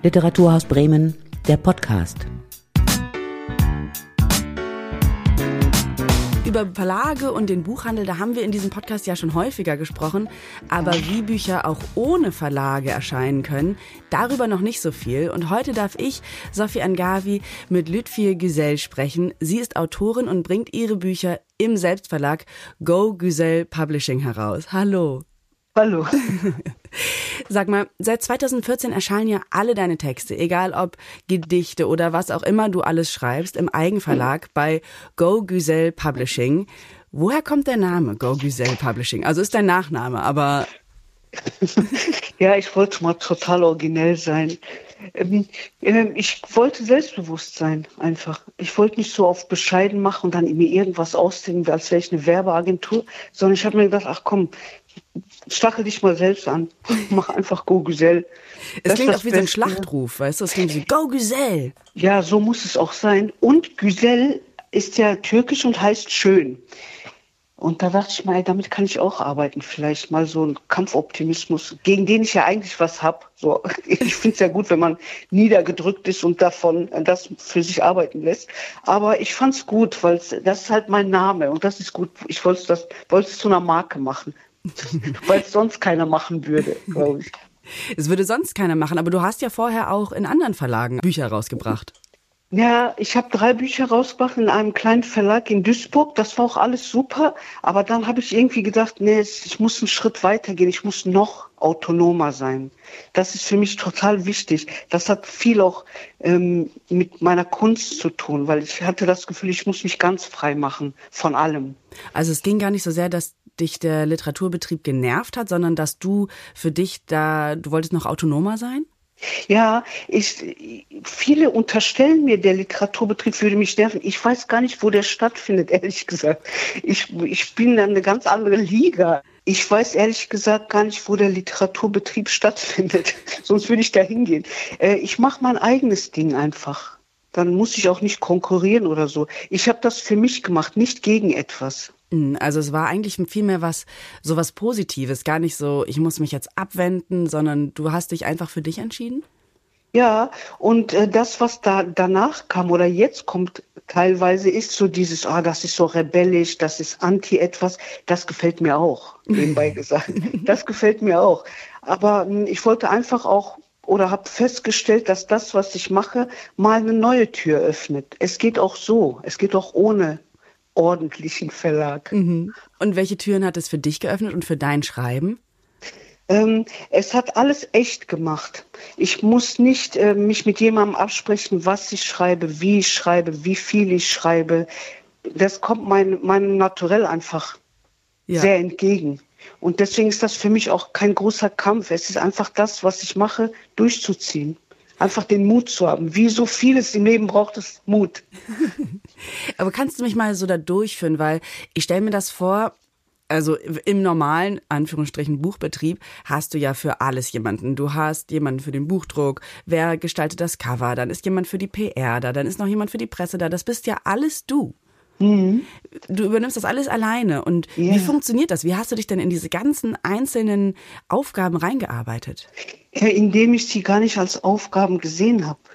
Literaturhaus Bremen, der Podcast. Über Verlage und den Buchhandel, da haben wir in diesem Podcast ja schon häufiger gesprochen. Aber wie Bücher auch ohne Verlage erscheinen können, darüber noch nicht so viel. Und heute darf ich, Sophie Angavi, mit Lütfie Güzel sprechen. Sie ist Autorin und bringt ihre Bücher im Selbstverlag Go Güzel Publishing heraus. Hallo. Hallo. Sag mal, seit 2014 erscheinen ja alle deine Texte, egal ob Gedichte oder was auch immer du alles schreibst, im Eigenverlag bei Go Güzel Publishing. Woher kommt der Name Go Güzel Publishing? Also ist dein Nachname, aber... Ja, ich wollte mal total originell sein. Ich wollte selbstbewusst sein, einfach. Ich wollte nicht so auf bescheiden machen und dann mir irgendwas ausdenken, als wäre ich eine Werbeagentur, sondern ich habe mir gedacht, ach komm, stachel dich mal selbst an. Mach einfach Go Güzel. Es klingt auch wie so ein Schlachtruf, weißt du? Es klingt wie Go Güzel. Ja, so muss es auch sein. Und Güzel ist ja türkisch und heißt schön. Und da dachte ich mal, damit kann ich auch arbeiten. Vielleicht mal so ein Kampfoptimismus, gegen den ich ja eigentlich was habe. So, ich finde es ja gut, wenn man niedergedrückt ist und davon das für sich arbeiten lässt. Aber ich fand es gut, weil das ist halt mein Name und das ist gut. Ich wollte es zu einer Marke machen, weil es sonst keiner machen würde, glaube ich. Es würde sonst keiner machen, aber du hast ja vorher auch in anderen Verlagen Bücher rausgebracht. Ja, ich habe 3 Bücher rausgebracht in einem kleinen Verlag in Duisburg. Das war auch alles super. Aber dann habe ich irgendwie gedacht, nee, ich muss einen Schritt weitergehen. Ich muss noch autonomer sein. Das ist für mich total wichtig. Das hat viel auch mit meiner Kunst zu tun, weil ich hatte das Gefühl, ich muss mich ganz frei machen von allem. Also es ging gar nicht so sehr, dass dich der Literaturbetrieb genervt hat, sondern dass du für dich du wolltest noch autonomer sein? Ja, viele unterstellen mir, der Literaturbetrieb würde mich nerven. Ich weiß gar nicht, wo der stattfindet, ehrlich gesagt. Ich bin dann eine ganz andere Liga. Ich weiß ehrlich gesagt gar nicht, wo der Literaturbetrieb stattfindet. Sonst würde ich da hingehen. Ich mache mein eigenes Ding einfach. Dann muss ich auch nicht konkurrieren oder so. Ich habe das für mich gemacht, nicht gegen etwas. Also es war eigentlich vielmehr was Positives, gar nicht so, ich muss mich jetzt abwenden, sondern du hast dich einfach für dich entschieden? Ja, und das, was danach kam oder jetzt kommt teilweise, ist so dieses, das ist so rebellisch, das ist anti-etwas, das gefällt mir auch, nebenbei gesagt. Das gefällt mir auch. Aber ich wollte einfach auch oder habe festgestellt, dass das, was ich mache, mal eine neue Tür öffnet. Es geht auch so, es geht auch ohne ordentlichen Verlag. Mhm. Und welche Türen hat es für dich geöffnet und für dein Schreiben? Es hat alles echt gemacht. Ich muss nicht mich mit jemandem absprechen, was ich schreibe, wie viel ich schreibe. Das kommt meinem Naturell einfach sehr entgegen. Und deswegen ist das für mich auch kein großer Kampf. Es ist einfach das, was ich mache, durchzuziehen. Einfach den Mut zu haben. Wie so vieles im Leben braucht es Mut. Aber kannst du mich mal so da durchführen? Weil ich stelle mir das vor, also im normalen, Anführungsstrichen, Buchbetrieb hast du ja für alles jemanden. Du hast jemanden für den Buchdruck, wer gestaltet das Cover, dann ist jemand für die PR da, dann ist noch jemand für die Presse da. Das bist ja alles du. Mhm. Du übernimmst das alles alleine. Und Wie funktioniert das? Wie hast du dich denn in diese ganzen einzelnen Aufgaben reingearbeitet? Indem ich sie gar nicht als Aufgaben gesehen habe.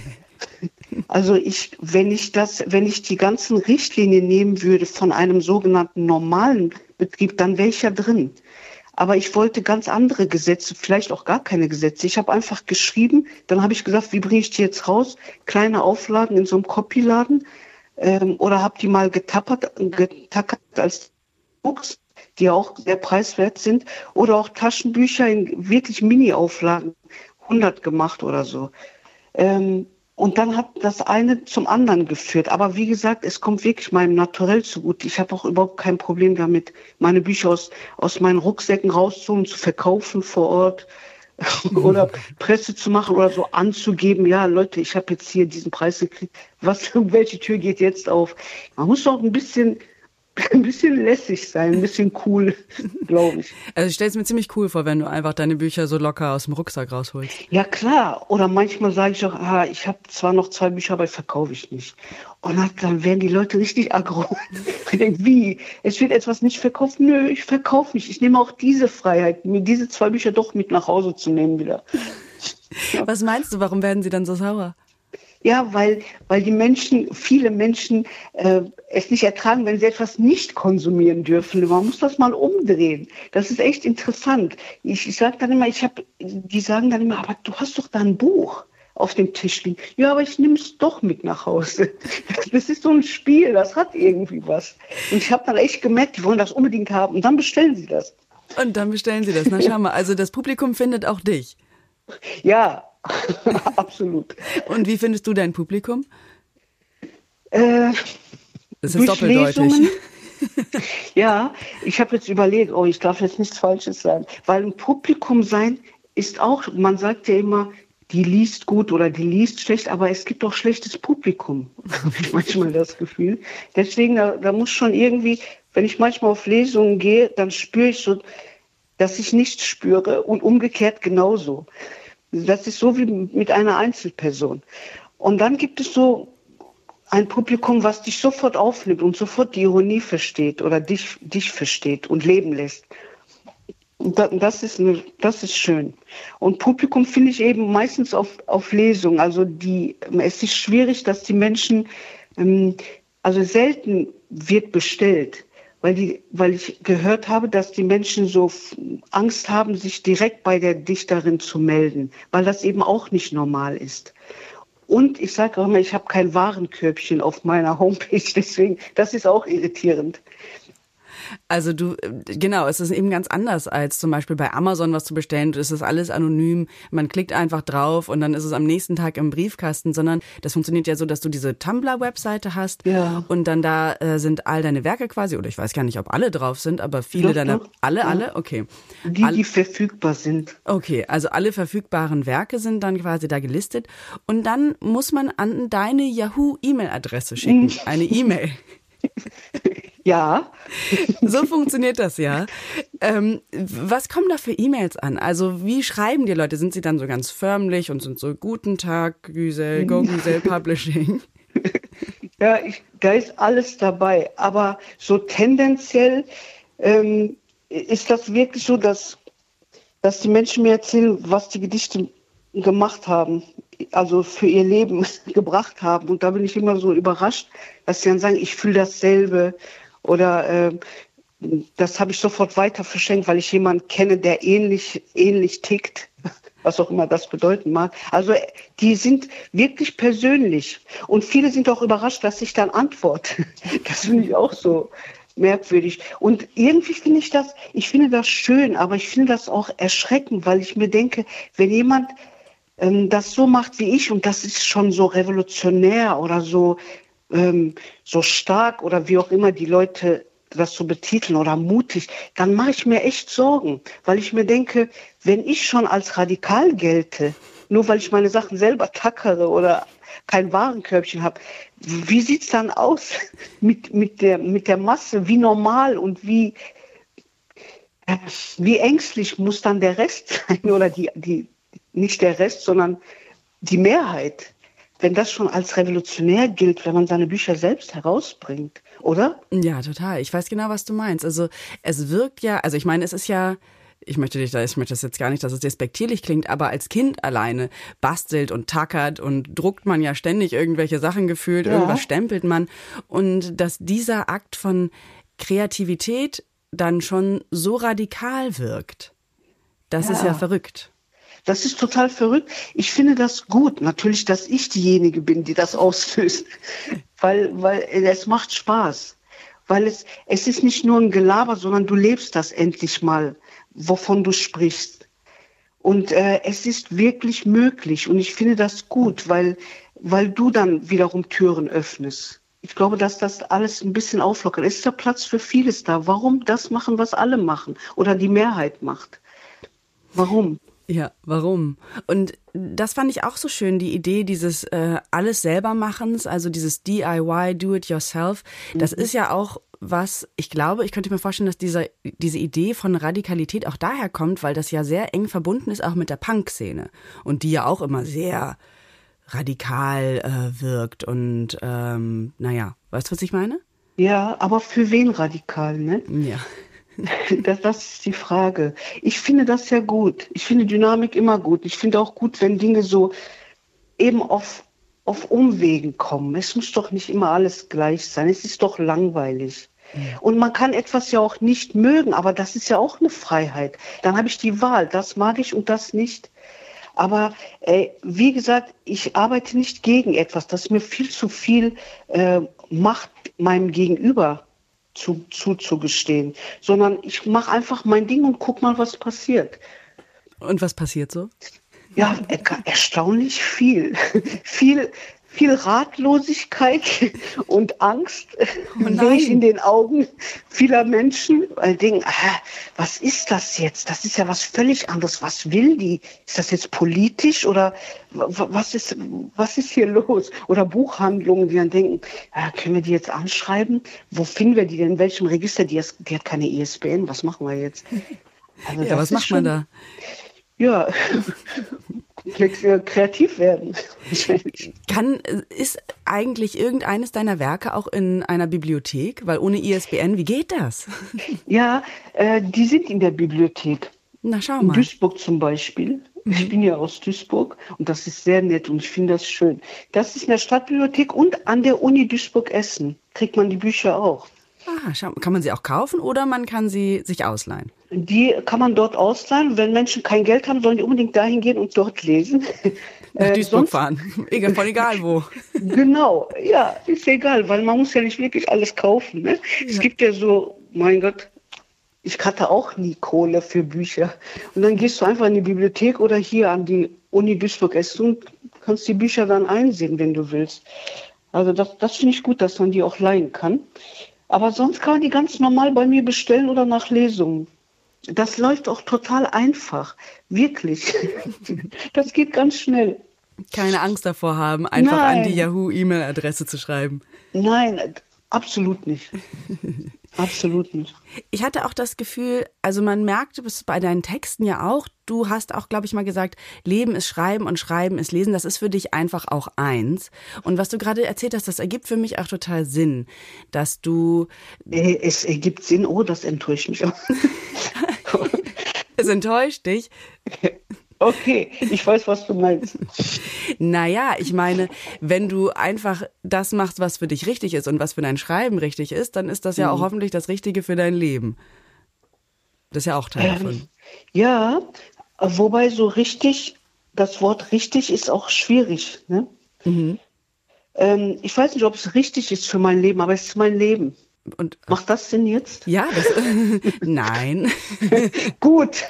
Also wenn ich die ganzen Richtlinien nehmen würde von einem sogenannten normalen Betrieb, dann wäre ich ja drin. Aber ich wollte ganz andere Gesetze, vielleicht auch gar keine Gesetze. Ich habe einfach geschrieben, dann habe ich gesagt, wie bringe ich die jetzt raus? Kleine Auflagen in so einem Copyladen oder habe die mal getackert als Books, die auch sehr preiswert sind, oder auch Taschenbücher in wirklich Mini-Auflagen, 100 gemacht oder so. Und dann hat das eine zum anderen geführt. Aber wie gesagt, es kommt wirklich meinem Naturell zugute. Ich habe auch überhaupt kein Problem damit, meine Bücher aus meinen Rucksäcken rauszuholen, zu verkaufen vor Ort oder Presse zu machen oder so anzugeben. Ja, Leute, ich habe jetzt hier diesen Preis gekriegt. Welche Tür geht jetzt auf? Man muss auch ein bisschen lässig sein, ein bisschen cool, glaube ich. Also ich stelle es mir ziemlich cool vor, wenn du einfach deine Bücher so locker aus dem Rucksack rausholst. Ja klar, oder manchmal sage ich auch, ich habe zwar noch 2 Bücher, aber verkaufe ich nicht. Und dann werden die Leute richtig aggro. Ich denke, wie? Es wird etwas nicht verkauft? Nö, ich verkaufe nicht. Ich nehme auch diese Freiheit, mir diese 2 Bücher doch mit nach Hause zu nehmen wieder. Was meinst du, warum werden sie dann so sauer? Ja, weil viele Menschen es nicht ertragen, wenn sie etwas nicht konsumieren dürfen. Man muss das mal umdrehen. Das ist echt interessant. Ich sage dann immer, die sagen dann immer, aber du hast doch da ein Buch auf dem Tisch liegen. Ja, aber ich nehme es doch mit nach Hause. Das ist so ein Spiel, das hat irgendwie was. Und ich habe dann echt gemerkt, die wollen das unbedingt haben. Und dann bestellen sie das. Na schau mal, also das Publikum findet auch dich. Ja, absolut. Und wie findest du dein Publikum? Das ist doppeldeutig. Ja, ich habe jetzt überlegt, ich darf jetzt nichts Falsches sagen. Weil ein Publikum sein ist auch, man sagt ja immer, die liest gut oder die liest schlecht, aber es gibt auch schlechtes Publikum, habe ich manchmal das Gefühl. Deswegen, da muss schon irgendwie, wenn ich manchmal auf Lesungen gehe, dann spüre ich so, dass ich nichts spüre und umgekehrt genauso. Das ist so wie mit einer Einzelperson. Und dann gibt es so ein Publikum, was dich sofort aufnimmt und sofort die Ironie versteht oder dich versteht und leben lässt. Und das ist schön. Und Publikum finde ich eben meistens auf Lesungen. Also es ist schwierig, dass die Menschen, also selten wird bestellt, weil ich gehört habe, dass die Menschen so Angst haben, sich direkt bei der Dichterin zu melden, weil das eben auch nicht normal ist. Und ich sage auch immer, ich habe kein Warenkörbchen auf meiner Homepage, deswegen, das ist auch irritierend. Also genau, es ist eben ganz anders als zum Beispiel bei Amazon was zu bestellen. Es ist alles anonym, man klickt einfach drauf und dann ist es am nächsten Tag im Briefkasten, sondern das funktioniert ja so, dass du diese Tumblr-Webseite hast und dann da sind all deine Werke quasi, oder ich weiß gar nicht, ob alle drauf sind, aber viele deiner, alle? Okay. Die verfügbar sind. Okay, also alle verfügbaren Werke sind dann quasi da gelistet und dann muss man an deine Yahoo-E-Mail-Adresse schicken, eine E-Mail. Ja. So funktioniert das ja. Was kommen da für E-Mails an? Also wie schreiben die Leute? Sind sie dann so ganz förmlich und sind so, guten Tag, Güsel, Go Güsel Publishing? Ja, da ist alles dabei. Aber so tendenziell ist das wirklich so, dass die Menschen mir erzählen, was die Gedichte gemacht haben, also für ihr Leben gebracht haben. Und da bin ich immer so überrascht, dass sie dann sagen, ich fühle dasselbe oder das habe ich sofort weiter verschenkt, weil ich jemanden kenne, der ähnlich tickt, was auch immer das bedeuten mag. Also die sind wirklich persönlich und viele sind auch überrascht, dass ich dann antworte. Das finde ich auch so merkwürdig. Und irgendwie finde ich das schön, aber ich finde das auch erschreckend, weil ich mir denke, wenn jemand das so macht wie ich und das ist schon so revolutionär oder so stark oder wie auch immer die Leute das so betiteln oder mutig, dann mache ich mir echt Sorgen, weil ich mir denke, wenn ich schon als radikal gelte, nur weil ich meine Sachen selber tackere oder kein Warenkörbchen habe, wie sieht's dann aus mit der Masse? Wie normal und wie ängstlich muss dann der Rest sein oder nicht der Rest, sondern die Mehrheit, wenn das schon als revolutionär gilt, wenn man seine Bücher selbst herausbringt, oder? Ja, total. Ich weiß genau, was du meinst. Also es wirkt ja, also ich meine, es ist ja, ich möchte das jetzt gar nicht, dass es despektierlich klingt, aber als Kind alleine bastelt und tackert und druckt man ja ständig irgendwelche Sachen gefühlt, irgendwas stempelt man. Und dass dieser Akt von Kreativität dann schon so radikal wirkt, das ist ja verrückt. Das ist total verrückt. Ich finde das gut, natürlich, dass ich diejenige bin, die das auslöst, weil es macht Spaß. Weil es ist nicht nur ein Gelaber, sondern du lebst das endlich mal, wovon du sprichst. Und es ist wirklich möglich und ich finde das gut, weil du dann wiederum Türen öffnest. Ich glaube, dass das alles ein bisschen auflockert. Es ist ja Platz für vieles da. Warum das machen, was alle machen oder die Mehrheit macht? Warum? Ja, warum? Und das fand ich auch so schön, die Idee dieses alles selber Machens, also dieses DIY, do it yourself. Das ist ja auch was, ich glaube, ich könnte mir vorstellen, dass diese Idee von Radikalität auch daher kommt, weil das ja sehr eng verbunden ist auch mit der Punk-Szene und die ja auch immer sehr radikal wirkt und weißt du, was ich meine? Ja, aber für wen radikal, ne? Ja. Das ist die Frage. Ich finde das ja gut. Ich finde Dynamik immer gut. Ich finde auch gut, wenn Dinge so eben auf Umwegen kommen. Es muss doch nicht immer alles gleich sein. Es ist doch langweilig. Und man kann etwas ja auch nicht mögen, aber das ist ja auch eine Freiheit. Dann habe ich die Wahl, das mag ich und das nicht. Aber wie gesagt, ich arbeite nicht gegen etwas, das mir viel zu viel Macht meinem Gegenüber zuzugestehen, sondern ich mache einfach mein Ding und guck mal, was passiert. Und was passiert so? Ja, erstaunlich viel. Viel Ratlosigkeit und Angst sehe ich in den Augen vieler Menschen, weil die denken, was ist das jetzt? Das ist ja was völlig anderes. Was will die? Ist das jetzt politisch oder was ist hier los? Oder Buchhandlungen, die dann denken, können wir die jetzt anschreiben? Wo finden wir die denn? In welchem Register? Die hat keine ISBN. Was machen wir jetzt? Also ja, was macht man da? Ja, kreativ werden. Ist eigentlich irgendeines deiner Werke auch in einer Bibliothek? Weil ohne ISBN, wie geht das? Ja, die sind in der Bibliothek. Na, schau mal. In Duisburg zum Beispiel. Ich bin ja aus Duisburg und das ist sehr nett und ich finde das schön. Das ist in der Stadtbibliothek und an der Uni Duisburg-Essen kriegt man die Bücher auch. Schau, kann man sie auch kaufen oder man kann sie sich ausleihen? Die kann man dort ausleihen. Wenn Menschen kein Geld haben, sollen die unbedingt dahin gehen und dort lesen. Nach Duisburg fahren. Voll egal wo. Genau, ja, ist egal, weil man muss ja nicht wirklich alles kaufen. Ne? Ja. Es gibt ja so, mein Gott, ich hatte auch nie Kohle für Bücher. Und dann gehst du einfach in die Bibliothek oder hier an die Uni Duisburg-Essen und kannst die Bücher dann einsehen, wenn du willst. Also das finde ich gut, dass man die auch leihen kann. Aber sonst kann man die ganz normal bei mir bestellen oder nach Lesungen. Das läuft auch total einfach. Wirklich. Das geht ganz schnell. Keine Angst davor haben, einfach an die Yahoo-E-Mail-Adresse zu schreiben. Nein, absolut nicht. Absolut nicht. Ich hatte auch das Gefühl, also man merkt es bei deinen Texten ja auch, du hast auch, glaube ich, mal gesagt, Leben ist Schreiben und Schreiben ist Lesen, das ist für dich einfach auch eins. Und was du gerade erzählt hast, das ergibt für mich auch total Sinn, dass du... Es ergibt Sinn, das enttäuscht mich auch. Es enttäuscht dich? Okay, ich weiß, was du meinst. Naja, ich meine, wenn du einfach das machst, was für dich richtig ist und was für dein Schreiben richtig ist, dann ist das ja auch hoffentlich das Richtige für dein Leben. Das ist ja auch Teil davon. Ja, wobei so richtig, das Wort richtig ist auch schwierig. Ne? Mhm. Ich weiß nicht, ob es richtig ist für mein Leben, aber es ist mein Leben. Und macht das Sinn jetzt? Ja, nein. Gut.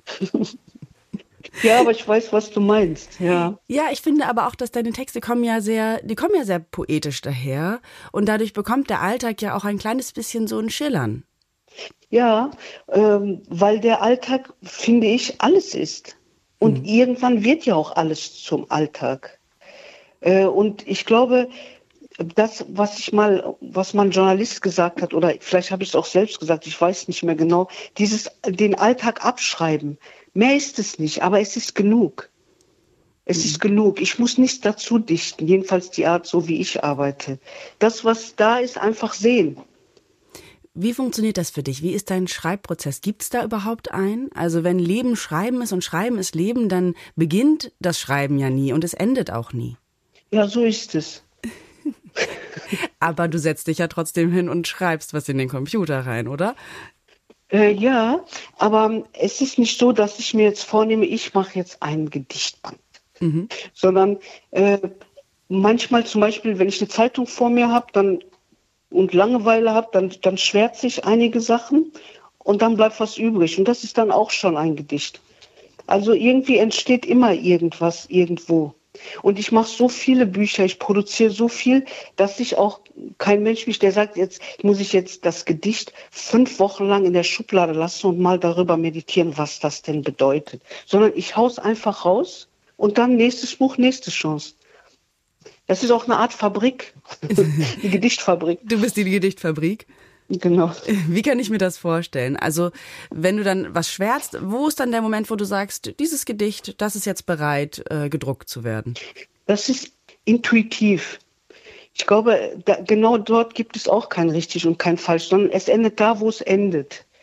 Ja, aber ich weiß, was du meinst. Ja, ich finde aber auch, dass deine Texte kommen ja sehr poetisch daher. Und dadurch bekommt der Alltag ja auch ein kleines bisschen so ein Schillern. Ja, weil der Alltag, finde ich, alles ist. Und irgendwann wird ja auch alles zum Alltag. Und ich glaube, das, was mein Journalist gesagt hat, oder vielleicht habe ich es auch selbst gesagt, ich weiß nicht mehr genau, den Alltag abschreiben. Mehr ist es nicht, aber es ist genug. Es ist genug. Ich muss nichts dazu dichten, jedenfalls die Art, so wie ich arbeite. Das, was da ist, einfach sehen. Wie funktioniert das für dich? Wie ist dein Schreibprozess? Gibt es da überhaupt einen? Also wenn Leben Schreiben ist und Schreiben ist Leben, dann beginnt das Schreiben ja nie und es endet auch nie. Ja, so ist es. Aber du setzt dich ja trotzdem hin und schreibst was in den Computer rein, oder? Ja, aber es ist nicht so, dass ich mir jetzt vornehme, ich mache jetzt einen Gedichtband. Sondern manchmal zum Beispiel, wenn ich eine Zeitung vor mir habe und Langeweile habe, dann schwärze ich einige Sachen und dann bleibt was übrig. Und das ist dann auch schon ein Gedicht. Also irgendwie entsteht immer irgendwas irgendwo. Und ich mache so viele Bücher, ich produziere so viel, dass sich auch kein Mensch mich, der sagt, jetzt muss ich jetzt das Gedicht 5 Wochen lang in der Schublade lassen und mal darüber meditieren, was das denn bedeutet. Sondern ich hau's einfach raus und dann nächstes Buch, nächste Chance. Das ist auch eine Art Fabrik, die Gedichtfabrik. Du bist die Gedichtfabrik? Genau. Wie kann ich mir das vorstellen? Also, wenn du dann was schwärzt, wo ist dann der Moment, wo du sagst, dieses Gedicht, das ist jetzt bereit, gedruckt zu werden? Das ist intuitiv. Ich glaube, genau dort gibt es auch kein richtig und kein falsch, sondern es endet da, wo es endet.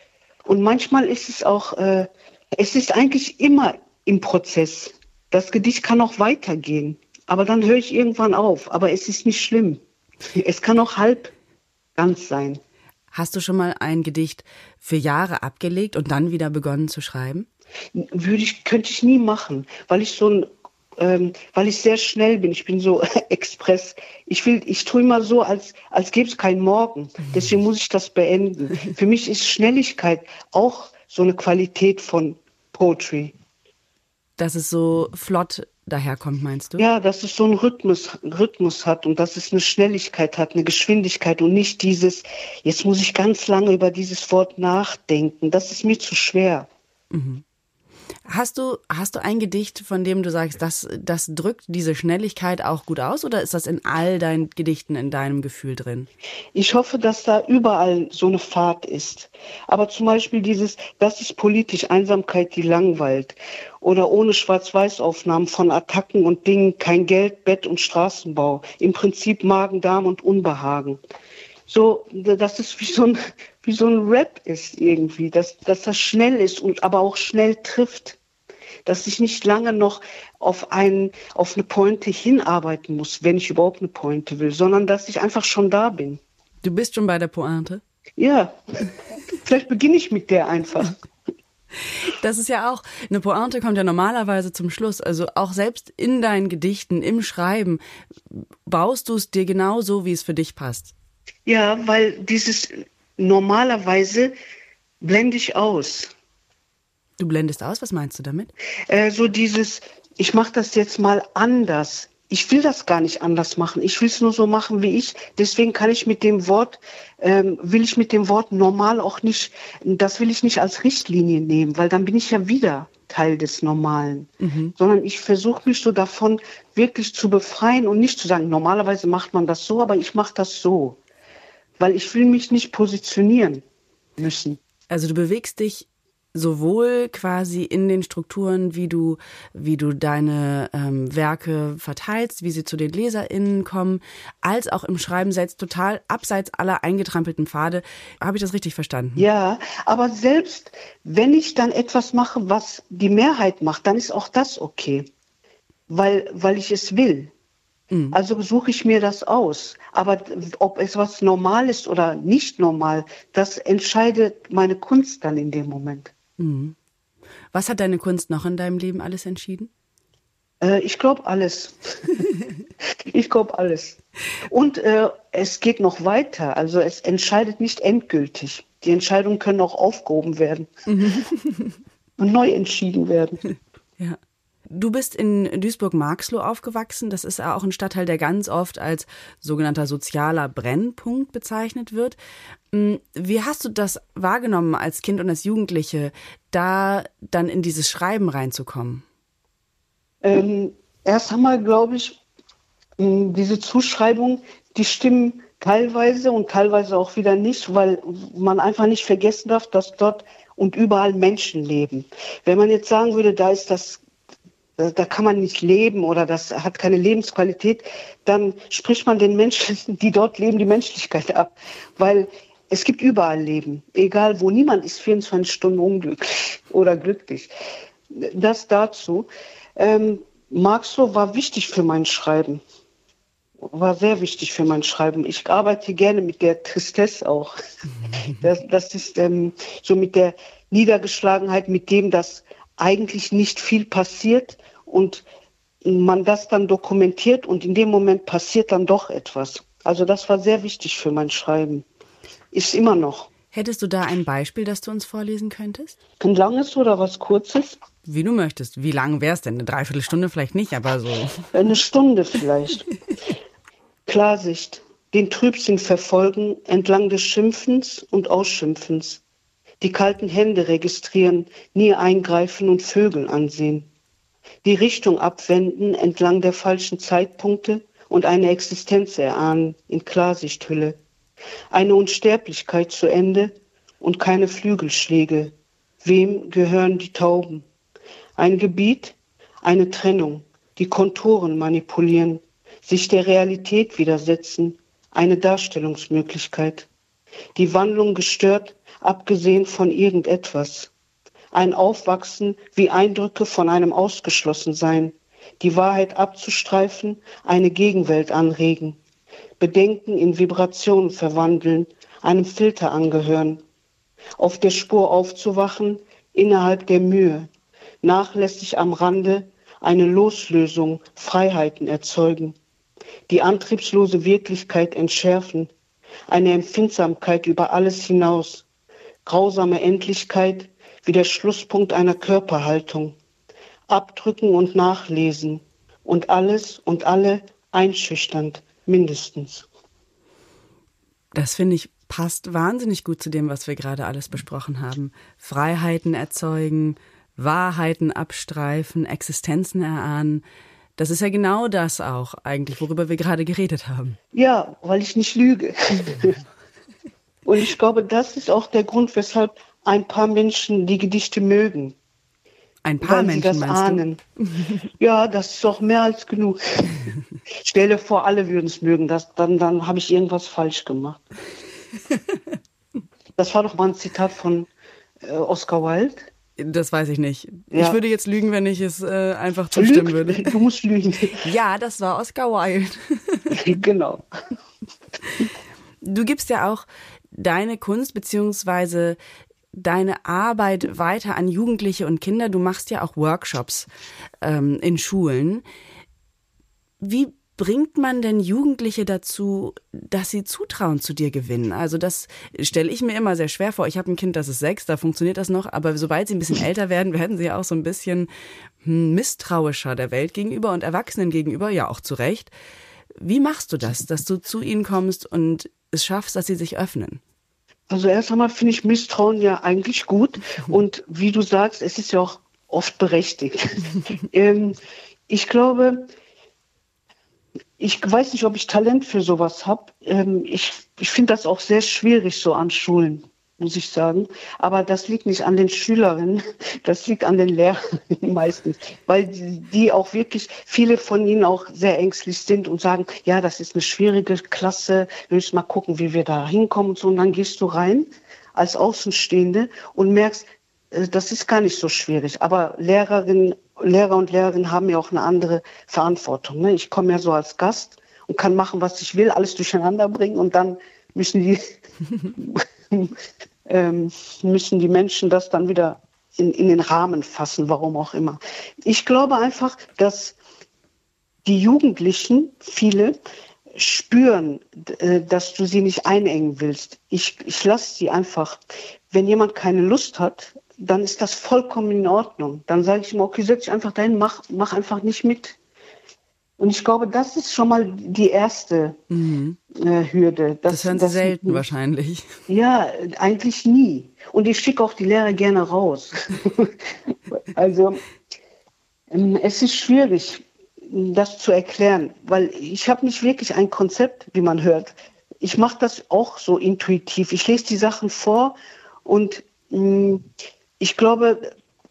Und manchmal ist es auch, es ist eigentlich immer im Prozess. Das Gedicht kann auch weitergehen, aber dann höre ich irgendwann auf. Aber es ist nicht schlimm. Es kann auch halb ganz sein. Hast du schon mal ein Gedicht für Jahre abgelegt und dann wieder begonnen zu schreiben? Könnte ich nie machen, weil ich weil ich sehr schnell bin. Ich bin so Express. Ich tue immer so, als gäbe es keinen Morgen. Deswegen muss ich das beenden. Für mich ist Schnelligkeit auch so eine Qualität von Poetry. Dass es so flott daherkommt, meinst du? Ja, dass es so einen Rhythmus hat und dass es eine Schnelligkeit hat, eine Geschwindigkeit und nicht dieses, jetzt muss ich ganz lange über dieses Wort nachdenken. Das ist mir zu schwer. Mhm. Hast du ein Gedicht, von dem du sagst, das drückt diese Schnelligkeit auch gut aus, oder ist das in all deinen Gedichten, in deinem Gefühl drin? Ich hoffe, dass da überall so eine Fahrt ist. Aber zum Beispiel das ist politisch, Einsamkeit, die langweilt. Oder ohne Schwarz-Weiß-Aufnahmen von Attacken und Dingen, kein Geld, Bett und Straßenbau. Im Prinzip Magen, Darm und Unbehagen. So, dass es wie so ein Rap ist irgendwie, dass das schnell ist und aber auch schnell trifft. Dass ich nicht lange noch auf eine Pointe hinarbeiten muss, wenn ich überhaupt eine Pointe will, sondern dass ich einfach schon da bin. Du bist schon bei der Pointe? Ja, vielleicht beginne ich mit der einfach. Das ist ja auch, eine Pointe kommt ja normalerweise zum Schluss. Also auch selbst in deinen Gedichten, im Schreiben, baust du es dir genau so, wie es für dich passt. Ja, weil normalerweise blende ich aus. Du blendest aus? Was meinst du damit? Ich mache das jetzt mal anders. Ich will das gar nicht anders machen. Ich will es nur so machen wie ich. Deswegen will ich mit dem Wort normal auch nicht, das will ich nicht als Richtlinie nehmen, weil dann bin ich ja wieder Teil des Normalen. Sondern ich versuche mich so davon wirklich zu befreien und nicht zu sagen, normalerweise macht man das so, aber ich mache das so. Weil ich will mich nicht positionieren müssen. Also du bewegst dich sowohl quasi in den Strukturen, wie du deine Werke verteilst, wie sie zu den LeserInnen kommen, als auch im Schreiben selbst total abseits aller eingetrampelten Pfade. Habe ich das richtig verstanden? Ja, aber selbst wenn ich dann etwas mache, was die Mehrheit macht, dann ist auch das okay, weil ich es will. Also suche ich mir das aus. Aber ob es was normal ist oder nicht normal, das entscheidet meine Kunst dann in dem Moment. Was hat deine Kunst noch in deinem Leben alles entschieden? Ich glaube alles. Ich glaube alles. Und es geht noch weiter. Also es entscheidet nicht endgültig. Die Entscheidungen können auch aufgehoben werden und neu entschieden werden. Ja. Du bist in Duisburg-Marxloh aufgewachsen. Das ist auch ein Stadtteil, der ganz oft als sogenannter sozialer Brennpunkt bezeichnet wird. Wie hast du das wahrgenommen als Kind und als Jugendliche, da dann in dieses Schreiben reinzukommen? Erst einmal glaube ich, diese Zuschreibungen, die stimmen teilweise und teilweise auch wieder nicht, weil man einfach nicht vergessen darf, dass dort und überall Menschen leben. Wenn man jetzt sagen würde, da kann man nicht leben oder das hat keine Lebensqualität, dann spricht man den Menschen, die dort leben, die Menschlichkeit ab. Weil es gibt überall Leben, egal wo. Niemand ist 24 Stunden unglücklich oder glücklich. Das dazu. Marxloh war wichtig für mein Schreiben. War sehr wichtig für mein Schreiben. Ich arbeite gerne mit der Tristesse auch. Das ist so mit der Niedergeschlagenheit, mit dem, dass eigentlich nicht viel passiert und man das dann dokumentiert und in dem Moment passiert dann doch etwas. Also das war sehr wichtig für mein Schreiben. Ist immer noch. Hättest du da ein Beispiel, das du uns vorlesen könntest? Ein langes oder was Kurzes? Wie du möchtest. Wie lang wär's denn? Eine Dreiviertelstunde vielleicht nicht, aber so. Eine Stunde vielleicht. Klarsicht. Den Trübsinn verfolgen entlang des Schimpfens und Ausschimpfens. Die kalten Hände registrieren, nie eingreifen und Vögel ansehen. Die Richtung abwenden entlang der falschen Zeitpunkte und eine Existenz erahnen in Klarsichthülle. Eine Unsterblichkeit zu Ende und keine Flügelschläge. Wem gehören die Tauben? Ein Gebiet, eine Trennung, die Konturen manipulieren, sich der Realität widersetzen, eine Darstellungsmöglichkeit. Die Wandlung gestört, abgesehen von irgendetwas. Ein Aufwachsen wie Eindrücke von einem Ausgeschlossensein, die Wahrheit abzustreifen, eine Gegenwelt anregen, Bedenken in Vibrationen verwandeln, einem Filter angehören, auf der Spur aufzuwachen, innerhalb der Mühe, nachlässig am Rande, eine Loslösung, Freiheiten erzeugen, die antriebslose Wirklichkeit entschärfen, eine Empfindsamkeit über alles hinaus, grausame Endlichkeit wie der Schlusspunkt einer Körperhaltung, abdrücken und nachlesen und alles und alle einschüchternd, mindestens. Das finde ich passt wahnsinnig gut zu dem, was wir gerade alles besprochen haben. Freiheiten erzeugen, Wahrheiten abstreifen, Existenzen erahnen. Das ist ja genau das auch eigentlich, worüber wir gerade geredet haben. Ja, weil ich nicht lüge. Und ich glaube, das ist auch der Grund, weshalb ein paar Menschen die Gedichte mögen. Ein paar weil Menschen, sie das meinst ahnen. du? Ja, das ist doch mehr als genug. Stell dir vor, alle würden es mögen. Dann habe ich irgendwas falsch gemacht. Das war doch mal ein Zitat von Oscar Wilde. Das weiß ich nicht. Ja. Ich würde jetzt lügen, wenn ich es einfach zustimmen würde. Du musst lügen. Ja, das war Oscar Wilde. Genau. Du gibst ja auch deine Kunst beziehungsweise deine Arbeit weiter an Jugendliche und Kinder. Du machst ja auch Workshops in Schulen. Wie bringt man denn Jugendliche dazu, dass sie Zutrauen zu dir gewinnen? Also das stelle ich mir immer sehr schwer vor. Ich habe ein Kind, das ist 6, da funktioniert das noch. Aber sobald sie ein bisschen älter werden sie ja auch so ein bisschen misstrauischer der Welt gegenüber und Erwachsenen gegenüber, ja auch zu Recht. Wie machst du das, dass du zu ihnen kommst und es schaffst, dass sie sich öffnen? Also erst einmal finde ich Misstrauen ja eigentlich gut. Und wie du sagst, es ist ja auch oft berechtigt. Ich glaube, ich weiß nicht, ob ich Talent für sowas habe. Ich finde das auch sehr schwierig so an Schulen, muss ich sagen. Aber das liegt nicht an den Schülerinnen, das liegt an den Lehrern meistens. Weil die auch wirklich, viele von ihnen auch sehr ängstlich sind und sagen, ja, das ist eine schwierige Klasse, wir müssen mal gucken, wie wir da hinkommen und so. Und dann gehst du rein als Außenstehende und merkst, das ist gar nicht so schwierig. Aber Lehrer und Lehrerinnen haben ja auch eine andere Verantwortung. Ne? Ich komme ja so als Gast und kann machen, was ich will, alles durcheinander bringen und dann müssen die Menschen das dann wieder in den Rahmen fassen, warum auch immer. Ich glaube einfach, dass die Jugendlichen, viele, spüren, dass du sie nicht einengen willst. Ich lasse sie einfach. Wenn jemand keine Lust hat, dann ist das vollkommen in Ordnung. Dann sage ich ihm, okay, setz dich einfach dahin, mach einfach nicht mit. Und ich glaube, das ist schon mal die erste Hürde. Das hören Sie selten wahrscheinlich. Ja, eigentlich nie. Und ich schicke auch die Lehrer gerne raus. Also es ist schwierig, das zu erklären, weil ich habe nicht wirklich ein Konzept, wie man hört. Ich mache das auch so intuitiv. Ich lese die Sachen vor und ich glaube,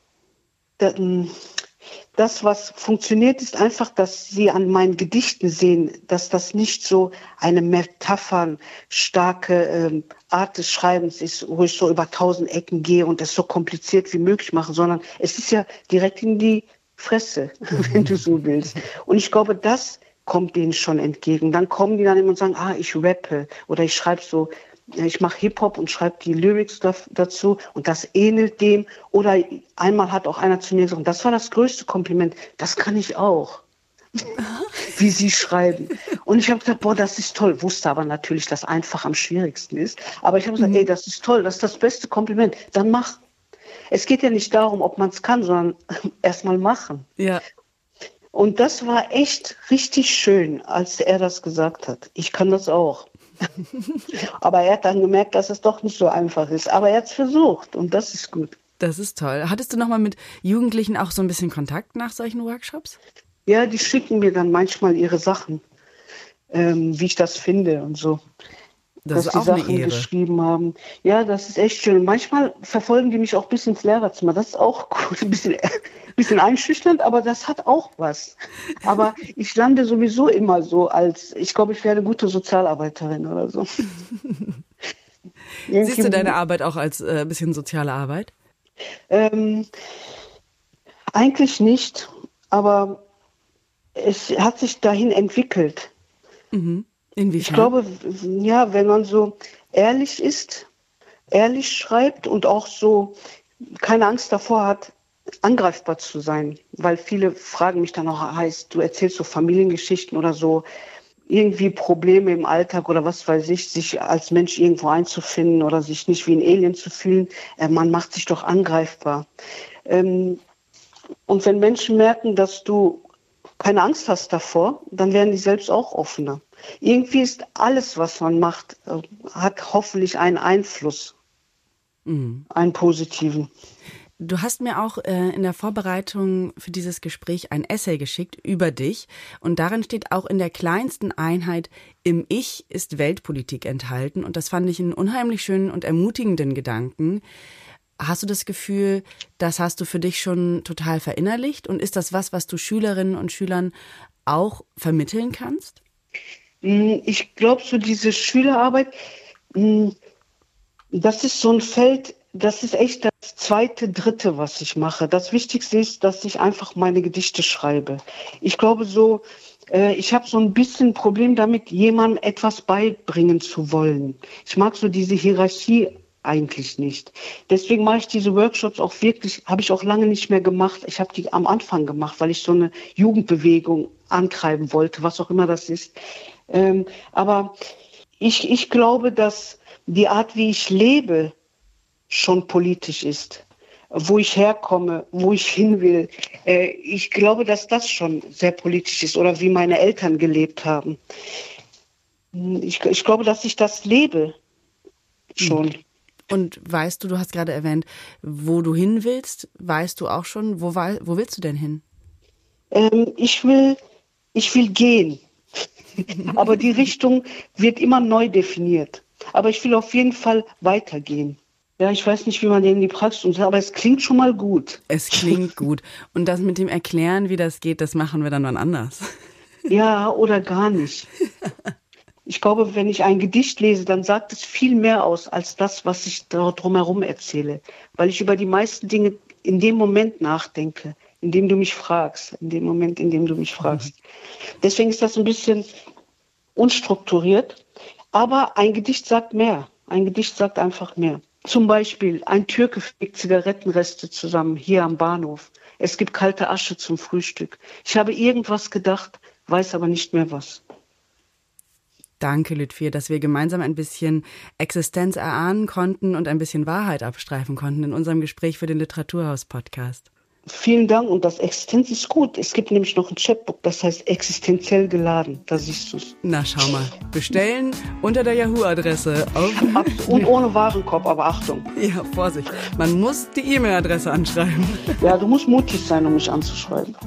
das, was funktioniert, ist einfach, dass sie an meinen Gedichten sehen, dass das nicht so eine metaphernstarke Art des Schreibens ist, wo ich so über 1000 Ecken gehe und es so kompliziert wie möglich mache, sondern es ist ja direkt in die Fresse, wenn du so willst. Und ich glaube, das kommt denen schon entgegen. Dann kommen die dann immer und sagen, ich rappe oder ich schreibe so, ich mache Hip-Hop und schreibe die Lyrics dazu und das ähnelt dem. Oder einmal hat auch einer zu mir gesagt, das war das größte Kompliment, das kann ich auch, wie sie schreiben. Und ich habe gesagt, das ist toll, wusste aber natürlich, dass einfach am schwierigsten ist. Aber ich habe gesagt, das ist toll, das ist das beste Kompliment, dann mach. Es geht ja nicht darum, ob man es kann, sondern erstmal machen. Ja. Und das war echt richtig schön, als er das gesagt hat. Ich kann das auch. Aber er hat dann gemerkt, dass es doch nicht so einfach ist. Aber er hat es versucht und das ist gut. Das ist toll. Hattest du nochmal mit Jugendlichen auch so ein bisschen Kontakt nach solchen Workshops? Ja, die schicken mir dann manchmal ihre Sachen, wie ich das finde und so. Das ist die auch eine Sachen Ehre. Geschrieben haben. Ja, das ist echt schön. Manchmal verfolgen die mich auch bis ins Lehrerzimmer. Das ist auch gut. Ein bisschen einschüchternd, aber das hat auch was. Aber ich lande sowieso immer so ich glaube, ich werde gute Sozialarbeiterin oder so. Siehst du deine Arbeit auch als bisschen soziale Arbeit? Eigentlich nicht, aber es hat sich dahin entwickelt. Mhm. Inwiefern? Ich glaube, ja, wenn man so ehrlich ist, ehrlich schreibt und auch so keine Angst davor hat, angreifbar zu sein. Weil viele fragen mich dann auch, heißt, du erzählst so Familiengeschichten oder so, irgendwie Probleme im Alltag oder was weiß ich, sich als Mensch irgendwo einzufinden oder sich nicht wie ein Alien zu fühlen. Man macht sich doch angreifbar. Und wenn Menschen merken, dass du keine Angst hast davor, dann werden die selbst auch offener. Irgendwie ist alles, was man macht, hat hoffentlich einen Einfluss, einen positiven. Du hast mir auch in der Vorbereitung für dieses Gespräch ein Essay geschickt über dich und darin steht auch in der kleinsten Einheit im Ich ist Weltpolitik enthalten und das fand ich einen unheimlich schönen und ermutigenden Gedanken. Hast du das Gefühl, das hast du für dich schon total verinnerlicht und ist das was du Schülerinnen und Schülern auch vermitteln kannst? Ich glaube, so diese Schülerarbeit, das ist so ein Feld, das ist echt das zweite, dritte, was ich mache. Das Wichtigste ist, dass ich einfach meine Gedichte schreibe. Ich glaube so, ich habe so ein bisschen ein Problem damit, jemandem etwas beibringen zu wollen. Ich mag so diese Hierarchie eigentlich nicht. Deswegen mache ich diese Workshops auch wirklich, habe ich auch lange nicht mehr gemacht. Ich habe die am Anfang gemacht, weil ich so eine Jugendbewegung antreiben wollte, was auch immer das ist. Aber ich glaube, dass die Art, wie ich lebe, schon politisch ist. Wo ich herkomme, wo ich hin will. Ich glaube, dass das schon sehr politisch ist oder wie meine Eltern gelebt haben. Ich glaube, dass ich das lebe schon. Und weißt du hast gerade erwähnt, wo du hin willst, weißt du auch schon, wo willst du denn hin? Ich will gehen. Aber die Richtung wird immer neu definiert. Aber ich will auf jeden Fall weitergehen. Ja, ich weiß nicht, wie man den in die Praxis umsetzt, aber es klingt schon mal gut. Es klingt gut. Und das mit dem Erklären, wie das geht, das machen wir dann wann anders. Ja, oder gar nicht. Ich glaube, wenn ich ein Gedicht lese, dann sagt es viel mehr aus, als das, was ich drumherum erzähle. Weil ich über die meisten Dinge in dem Moment nachdenke, in dem du mich fragst. In dem Moment, in dem du mich fragst. Deswegen ist das ein bisschen unstrukturiert. Aber ein Gedicht sagt mehr. Ein Gedicht sagt einfach mehr. Zum Beispiel, ein Türke fegt Zigarettenreste zusammen, hier am Bahnhof. Es gibt kalte Asche zum Frühstück. Ich habe irgendwas gedacht, weiß aber nicht mehr was. Danke, Lütfir, dass wir gemeinsam ein bisschen Existenz erahnen konnten und ein bisschen Wahrheit abstreifen konnten in unserem Gespräch für den Literaturhaus-Podcast. Vielen Dank und das Existenz ist gut. Es gibt nämlich noch ein Chatbook, das heißt existenziell geladen. Da siehst du es. Na, schau mal. Bestellen unter der Yahoo-Adresse. Und ohne Warenkorb, aber Achtung. Ja, Vorsicht. Man muss die E-Mail-Adresse anschreiben. Ja, du musst mutig sein, um mich anzuschreiben.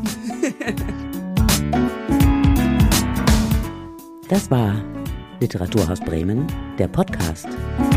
Das war Literaturhaus Bremen, der Podcast.